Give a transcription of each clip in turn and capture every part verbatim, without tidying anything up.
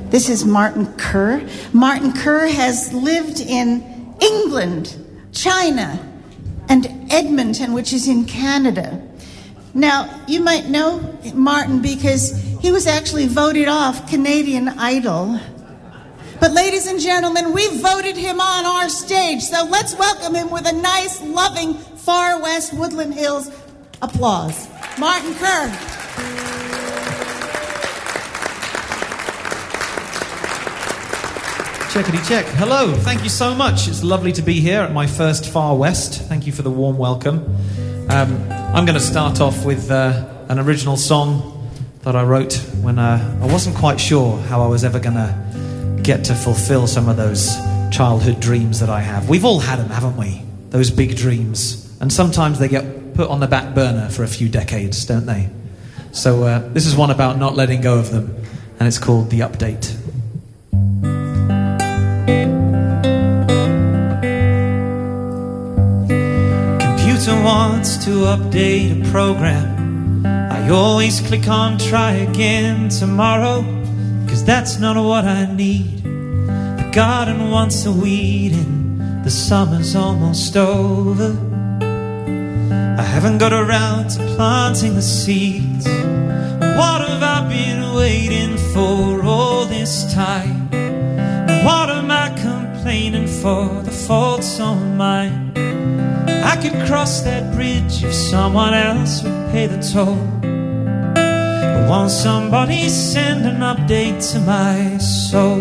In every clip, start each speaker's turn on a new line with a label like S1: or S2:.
S1: This is Martin Kerr. Martin Kerr has lived in England, China, and Edmonton, which is in Canada. Now, you might know Martin because he was actually voted off Canadian Idol. But ladies and gentlemen, we voted him on our stage, so let's welcome him with a nice, loving Far West Woodland Hills applause. Martin Kerr.
S2: Checkity check. Hello, thank you so much. It's lovely to be here at my first Far West. Thank you for the warm welcome. Um, I'm going to start off with uh, an original song that I wrote when uh, I wasn't quite sure how I was ever going to get to fulfill some of those childhood dreams that I have. We've all had them, haven't we? Those big dreams. And sometimes they get put on the back burner for a few decades, don't they? So uh, this is one about not letting go of them, and it's called The Update. Computer wants to update a program. I always click on try again tomorrow, 'cause that's not what I need. The garden wants a weeding, the summer's almost over. I haven't got around to planting the seeds. What have I been waiting for all this time? What am I complaining for? The fault's on mine. I could cross that bridge if someone else would pay the toll. But won't somebody send an update to my soul?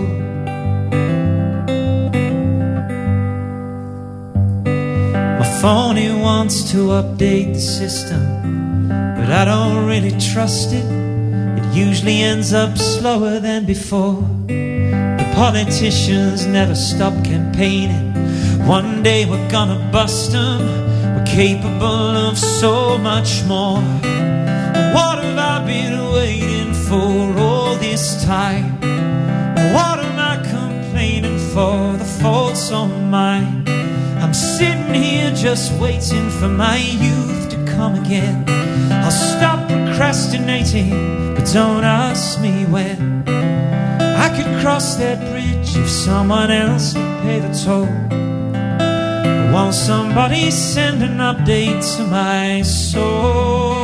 S2: My phone, it wants to update the system, but I don't really trust it. It usually ends up slower than before. The politicians never stop campaigning. One day we're gonna bust them. We're capable of so much more. What have I been waiting for all this time? What am I complaining for? The fault's on mine. I'm sitting here just waiting for my youth to come again. I'll stop procrastinating, but don't ask me when. I could cross that bridge if someone else would pay the toll. But won't somebody send an update to my soul?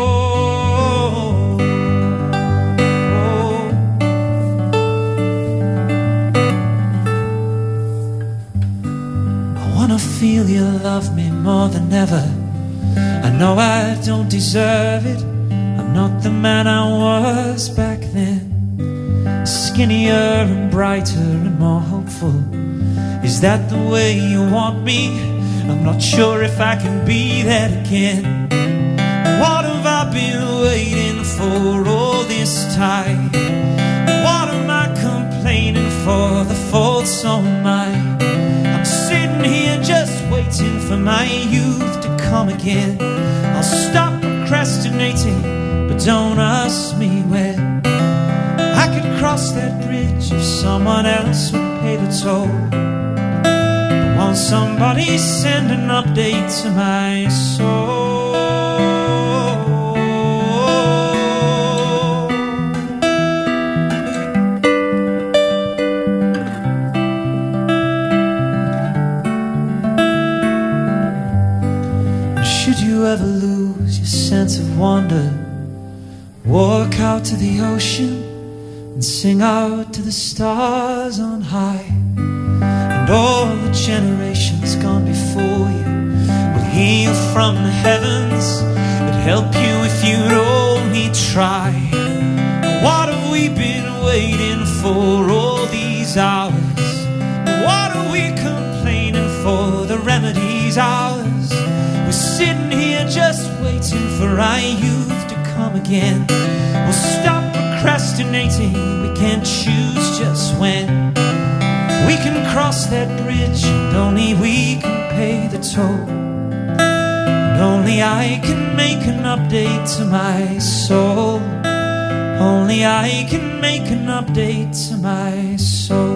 S2: I feel you love me more than ever. I know I don't deserve it. I'm not the man I was back then. Skinnier and brighter and more hopeful. Is that the way you want me? I'm not sure if I can be that again. What have I been waiting for all this time? What am I complaining for? The fault's on mine. I'm sitting here just waiting for my youth to come again. I'll stop procrastinating, but don't ask me when. I could cross that bridge if someone else would pay the toll. But won't somebody send an update to my soul? Ever lose your sense of wonder, walk out to the ocean and sing out to the stars on high. And all the generations gone before you will hear you from the heavens. It'd help you if you'd only try. What have we been waiting for all these hours? What are we complaining for? The remedy's ours. Sitting here just waiting for our youth to come again. We'll stop procrastinating, we can't choose just when. We can cross that bridge, and only we can pay the toll. And only I can make an update to my soul. Only I can make an update to my soul.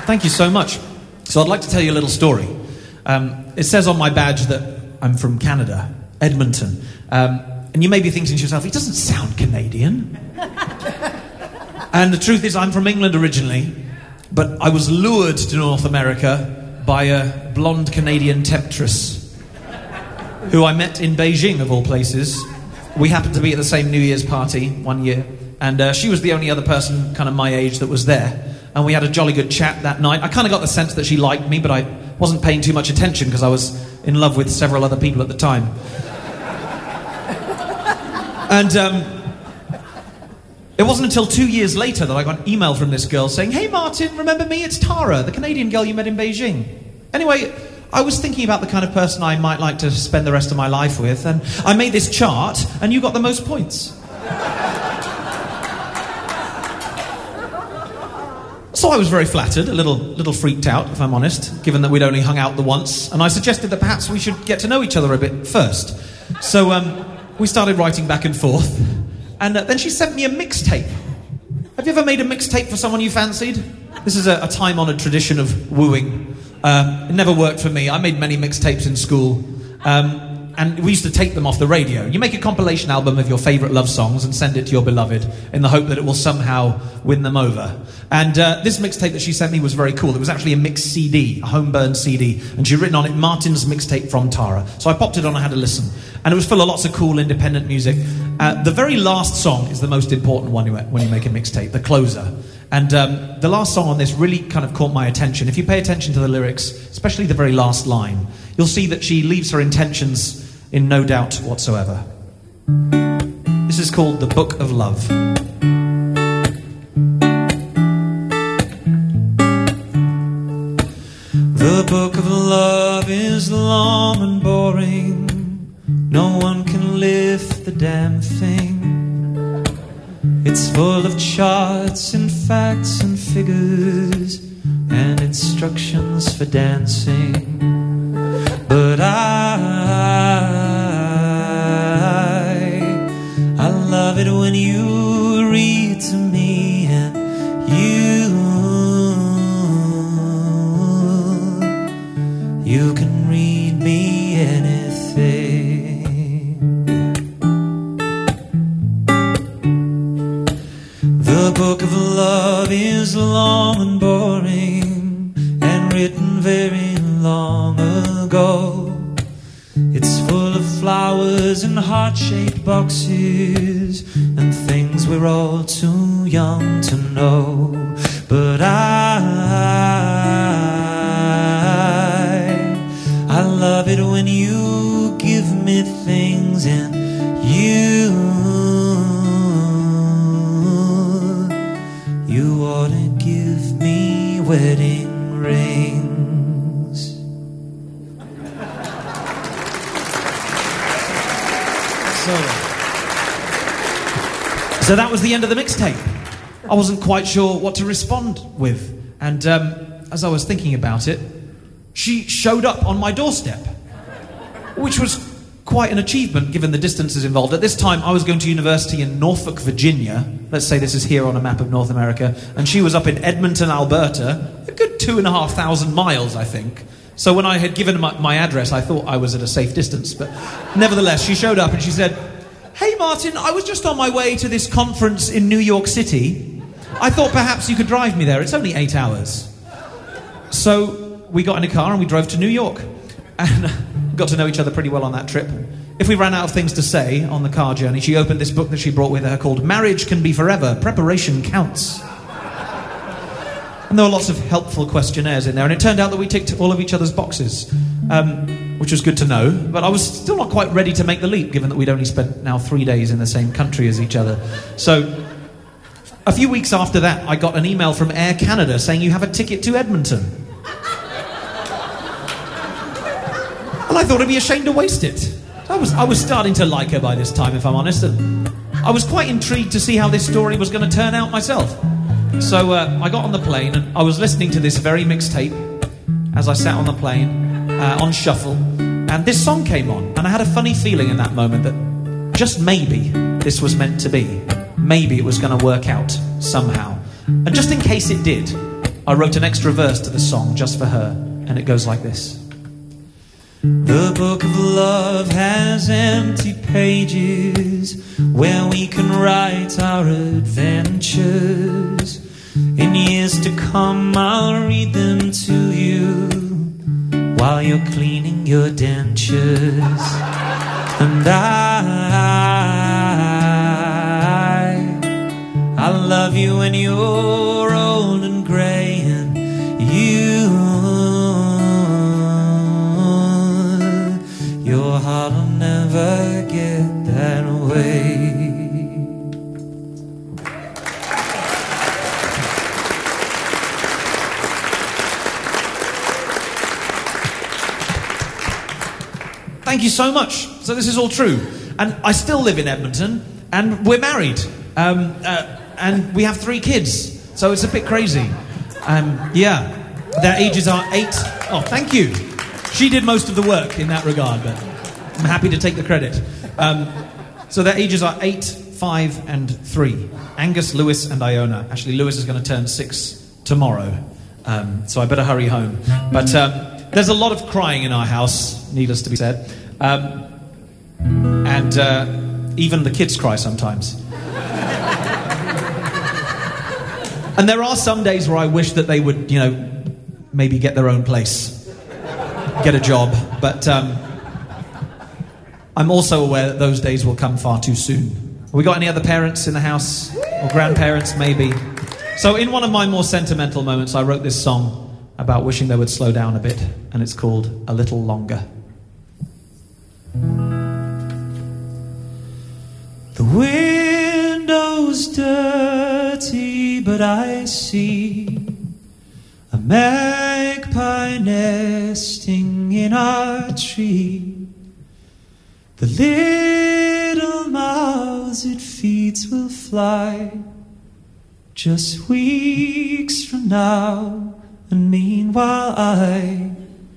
S3: Thank you so much. So I'd like to tell you a little story. Um, it says on my badge that I'm from Canada, Edmonton. Um, and you may be thinking to yourself, he doesn't sound Canadian. And the truth is, I'm from England originally, but I was lured to North America by a blonde Canadian temptress who I met in Beijing, of all places. We happened to be at the same New Year's party one year, and uh, she was the only other person kind of my age that was there. And we had a jolly good chat that night. I kind of got the sense that she liked me, but I wasn't paying too much attention because I was in love with several other people at the time. And um, it wasn't until two years later that I got an email from this girl saying, "Hey Martin, remember me? It's Tara, the Canadian girl you met in Beijing." Anyway, I was thinking about the kind of person I might like to spend the rest of my life with, and I made this chart, and you got the most points. So I was very flattered, a little little freaked out, if I'm honest, given that we'd only hung out the once, and I suggested that perhaps we should get to know each other a bit first. So um, we started writing back and forth, and uh, then she sent me a mixtape. Have you ever made a mixtape for someone you fancied? This is a, a time-honoured tradition of wooing. Um, it never worked for me. I made many mixtapes in school, um, and we used to tape them off the radio. You make a compilation album of your favourite love songs and send it to your beloved in the hope that it will somehow win them over. And uh, this mixtape that she sent me was very cool. It was actually a mixed C D, a home-burned C D, and she'd written on it, "Martin's mixtape from Tara." So I popped it on and had a listen. And it was full of lots of cool independent music. Uh, the very last song is the most important one when you make a mixtape, the closer. And um, the last song on this really kind of caught my attention. If you pay attention to the lyrics, especially the very last line, you'll see that she leaves her intentions in no doubt whatsoever. This is called The Book of Love.
S2: The book of love is long and boring. No one can lift the damn thing. It's full of charts and facts and figures and instructions for dancing. But I, I love it when you read to me and you, you can read me anything. The book of love is long and boring and written very long ago. It's full of flowers and heart-shaped boxes and things we're all too young to know. But I, I love it when you give me things and you, you ought to give me wedding rings.
S3: So, so that was the end of the mixtape. I wasn't quite sure what to respond with. And um, as I was thinking about it, she showed up on my doorstep, which was quite an achievement given the distances involved. At this time, I was going to university in Norfolk, Virginia. Let's say this is here on a map of North America. And she was up in Edmonton, Alberta, a good two and a half thousand miles, I think. So when I had given my, my address, I thought I was at a safe distance. But nevertheless, she showed up and she said, "Hey, Martin, I was just on my way to this conference in New York City. I thought perhaps you could drive me there. It's only eight hours. So we got in a car and we drove to New York. And got to know each other pretty well on that trip. If we ran out of things to say on the car journey, she opened this book that she brought with her called Marriage Can Be Forever, Preparation Counts. And there were lots of helpful questionnaires in there, and it turned out that we ticked all of each other's boxes, um, which was good to know. But I was still not quite ready to make the leap, given that we'd only spent now three days in the same country as each other. So a few weeks after that, I got an email from Air Canada saying you have a ticket to Edmonton. And I thought I'd be ashamed to waste it. I was, I was starting to like her by this time, if I'm honest, and I was quite intrigued to see how this story was going to turn out myself. So uh, I got on the plane and I was listening to this very mixtape as I sat on the plane, uh, on shuffle, and this song came on, and I had a funny feeling in that moment that just maybe this was meant to be. Maybe it was going to work out somehow. And just in case it did, I wrote an extra verse to the song just for her, and it goes like this.
S2: The book of love has empty pages where we can write our adventures. In years to come, I'll read them to you while you're cleaning your dentures. And I, I love you when you're old and grey, and you, your heart will never get that way.
S3: Thank you so much. So this is all true. And I still live in Edmonton, and we're married. Um, uh, and we have three kids. So it's a bit crazy. Um, yeah. Their ages are eight. Oh, thank you. She did most of the work in that regard, but I'm happy to take the credit. Um, so their ages are eight, five, and three. Angus, Lewis, and Iona. Actually, Lewis is going to turn six tomorrow. Um, so I better hurry home. But um, there's a lot of crying in our house, needless to be said. Um, and uh, even the kids cry sometimes. And there are some days where I wish that they would, you know, maybe get their own place, get a job. But um, I'm also aware that those days will come far too soon. Have we got any other parents in the house? Or grandparents, maybe? So in one of my more sentimental moments, I wrote this song about wishing they would slow down a bit. And it's called A Little Longer.
S2: The window's dirty, but I see a magpie nesting in our tree. The little mouths it feeds will fly just weeks from now, and meanwhile I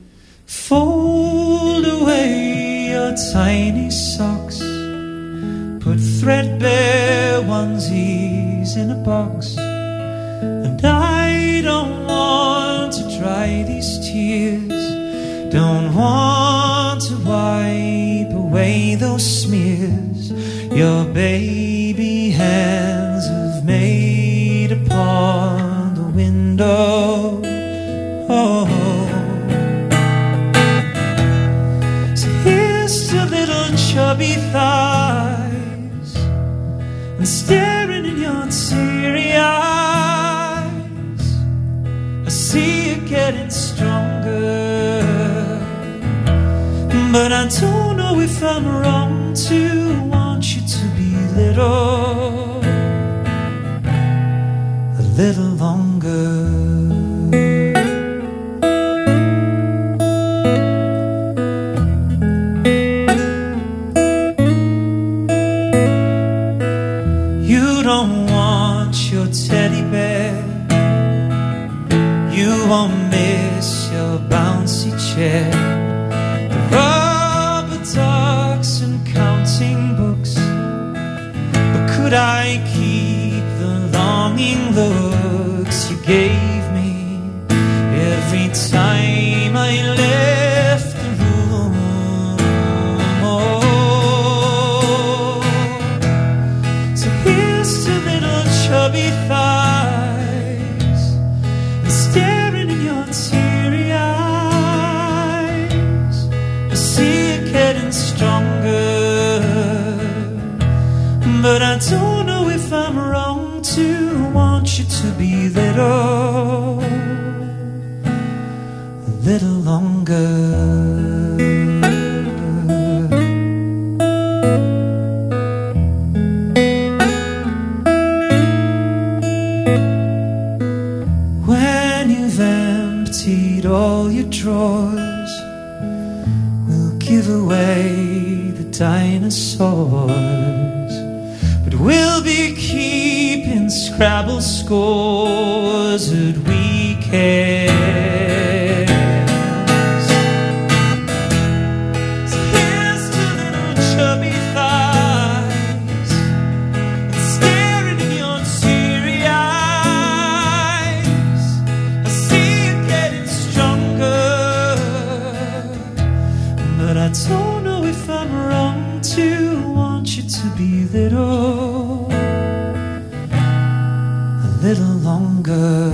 S2: fold away your tiny socks, put threadbare onesies in a box, and I don't want to dry these tears, don't want to wipe away those smears your baby hands have made upon the window. Oh, so here's to little chubby thighs, and staring in your teary eyes, I see you getting stronger. But I don't know if I'm wrong to want you to be little, a little longer. You don't want your teddy bear, you won't miss your bouncy chair, talks and counting books. But could I keep the longing looks you gave me every time I left the room? Oh, so here's to little chubby thighs, and staring in your teary eyes, I see getting stronger. But I don't know if I'm wrong to want you to be little, a little longer. When you've emptied all your drawers, give away the dinosaurs, but we'll be keeping Scrabble scores at weekends. So here's to little chubby thighs, and staring in your teary eyes, I little longer.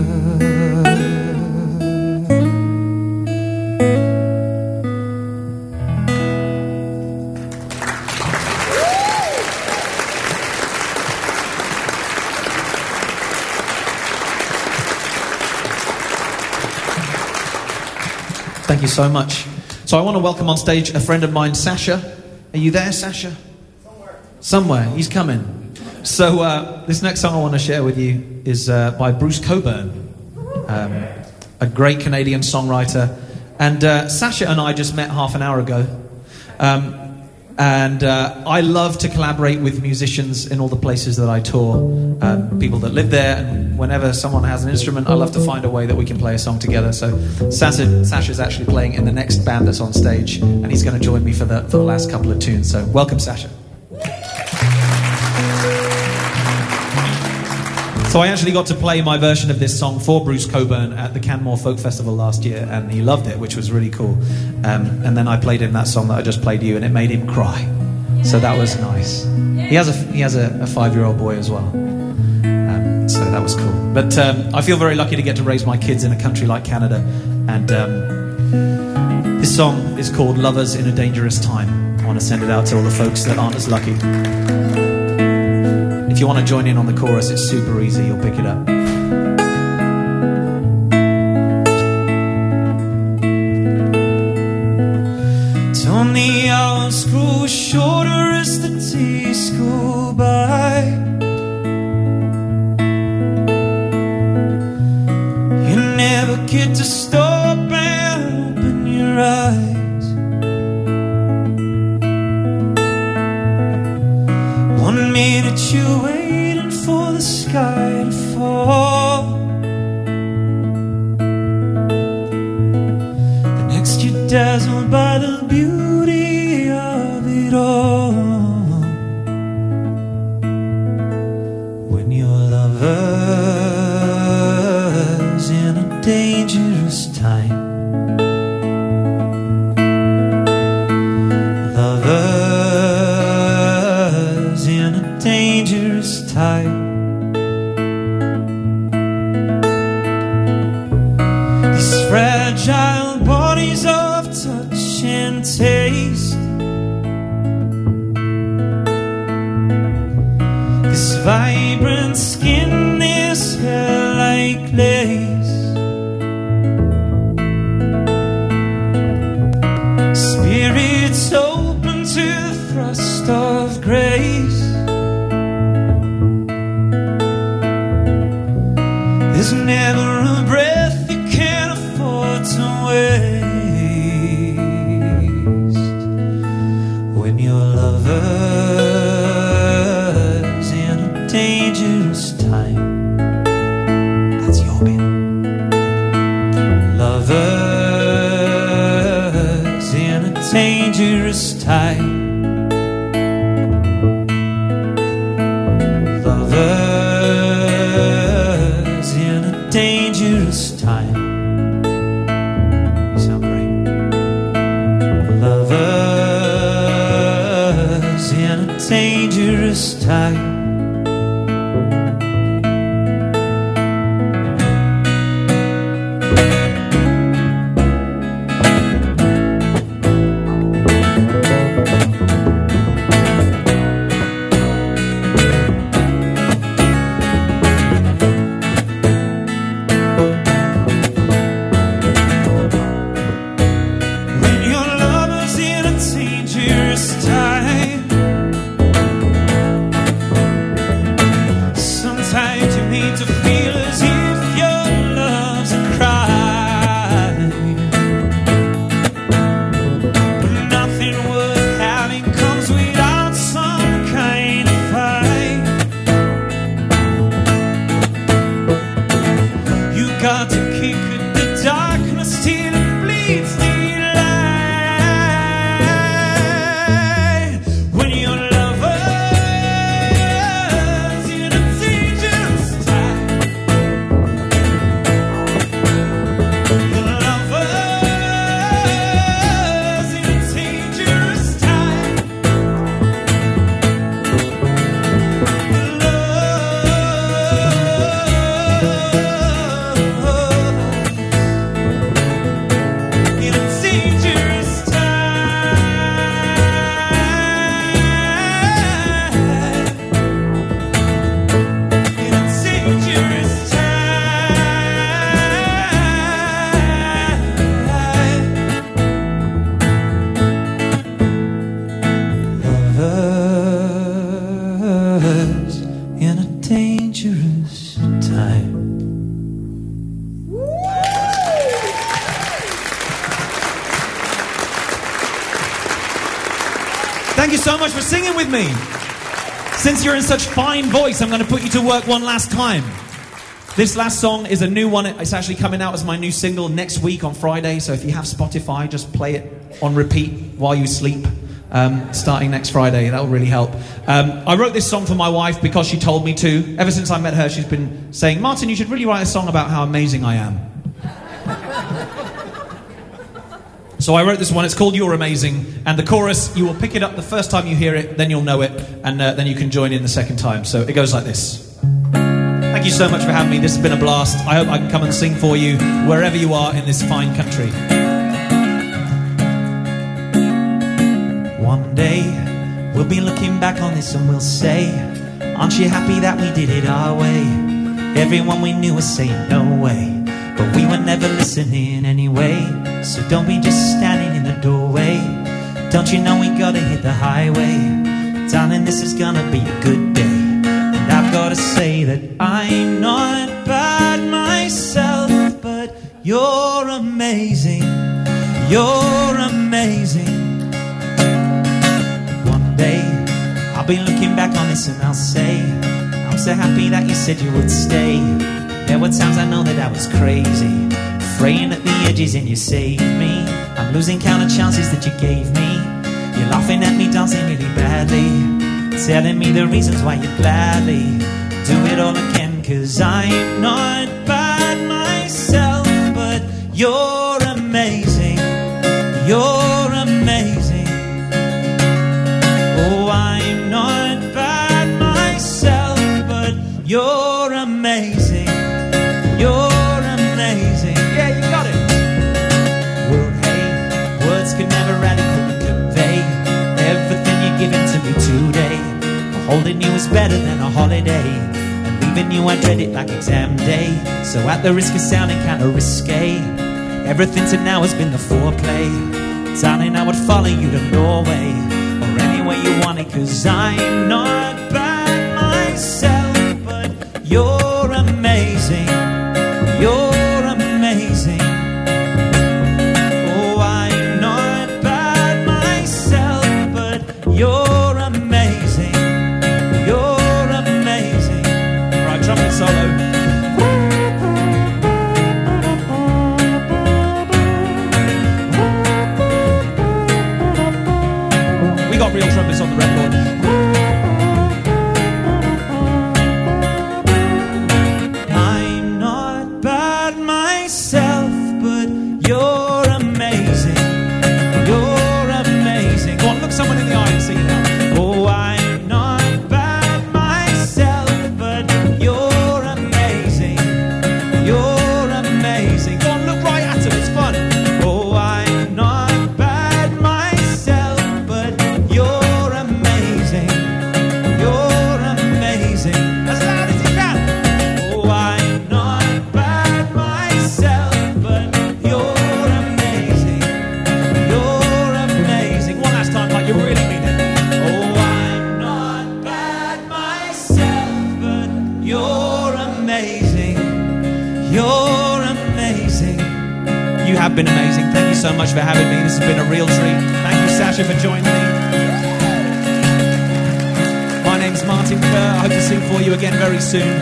S3: Thank you so much. So I want to welcome on stage a friend of mine, Sasha. Are you there, Sasha? Somewhere. Somewhere. He's coming. So uh, this next song I want to share with you is uh, by Bruce Cockburn, um, a great Canadian songwriter. And uh, Sasha and I just met half an hour ago. Um, and uh, I love to collaborate with musicians in all the places that I tour, um, people that live there, and whenever someone has an instrument, I love to find a way that we can play a song together. So Sasha, Sasha's actually playing in the next band that's on stage, and he's going to join me for the, for the last couple of tunes. So welcome, Sasha. So I actually got to play my version of this song for Bruce Cockburn at the Canmore Folk Festival last year, and he loved it, which was really cool. Um, and then I played him that song that I just played you, and it made him cry. So that was nice. He has a he has a, a five-year-old boy as well, um, so that was cool. But um, I feel very lucky to get to raise my kids in a country like Canada, and um, this song is called "Lovers in a Dangerous Time." I want to send it out to all the folks that aren't as lucky. If you want to join in on the chorus, it's super easy. You'll pick it up.
S2: Don't the hours grow shorter as the days go by? You never get to stop and open your eyes. One minute you're waiting for the sky to fall, the next you're dazzled by the beauty of it all. When your lover's in a dangerous time, lover's in a dangerous time. These fragile bodies of touch and taste, this vibrant skin, this hair like lace, spirits open to the thrust of grace. There's never a breath you can't afford to waste. When your lover's in a dangerous time, that's your bit. Lover's in a dangerous time. Lover's in a dangerous time. You sound great. Lover's in a dangerous time. When your lover's in a dangerous time,
S3: you so much for singing with me. Since you're in such fine voice, I'm going to put you to work one last time. This last song is a new one. It's actually coming out as my new single next week on Friday. So if you have Spotify, just play it on repeat while you sleep, um, starting next Friday. That will really help. Um, I wrote this song for my wife because she told me to. Ever since I met her, she's been saying, Martin, you should really write a song about how amazing I am. So I wrote this one. It's called You're Amazing. And the chorus, you will pick it up the first time you hear it, then you'll know it, and uh, then you can join in the second time. So it goes like this. Thank you so much for having me. This has been a blast. I hope I can come and sing for you wherever you are in this fine country. One day, we'll be looking back on this and we'll say, aren't you happy that we did it our way? Everyone we knew was saying no way, but we were never listening anyway. So don't be just standing in the doorway. Don't you know we gotta hit the highway? Darling, this is gonna be a good day. And I've gotta say that I'm not bad myself, but you're amazing. You're amazing. One day, I'll be looking back on this and I'll say, I'm so happy that you said you would stay. There were times I know that I was crazy, fraying at the edges and you saved me. I'm losing count of chances that you gave me. You're laughing at me dancing really badly, telling me the reasons why you'd gladly do it all again. Cause I'm not bad myself, but you're amazing. You're amazing. Oh, I'm not bad myself, but you're amazing. You're amazing. Yeah, you got it. Well, hey, words can never adequately convey everything you're giving to me today. Holding you is better than a holiday, and leaving you I dread it like exam day. So at the risk of sounding kinda risque, everything to now has been the foreplay. Darling, I would follow you to Norway, or anywhere you want it. Cause I'm not bad myself, but you're amazing. You're amazing. Oh, I'm not bad myself, but you're amazing. You're amazing. Right, trumpet solo. We got real trumpets on the record. I'm not bad myself, but you're amazing. You're amazing. Go on, look someone in the eye and sing it out. Oh, I'm not bad myself, but you're amazing. You're amazing. Go on, look right at them, it's fun. Oh, I'm not bad myself, but you're amazing. You're amazing. As loud as you can. Oh, I'm not bad myself, but you're amazing. You're amazing. One last time, like you really mean it. Oh, I'm not bad myself, but you're amazing. You're amazing. You have been amazing. Thank you so much for having me. This has been a real treat. Thank you, Sasha, for joining me. My name's Martin Kerr. I hope to sing for you again very soon.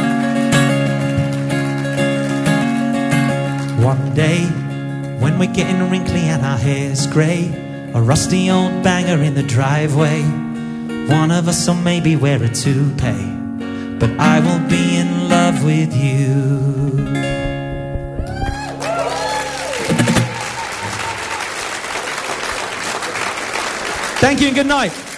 S3: One day, when we're getting wrinkly and our hair's grey, a rusty old banger in the driveway, one of us will maybe wear a toupee, but I will be in love with you. Thank you and good night.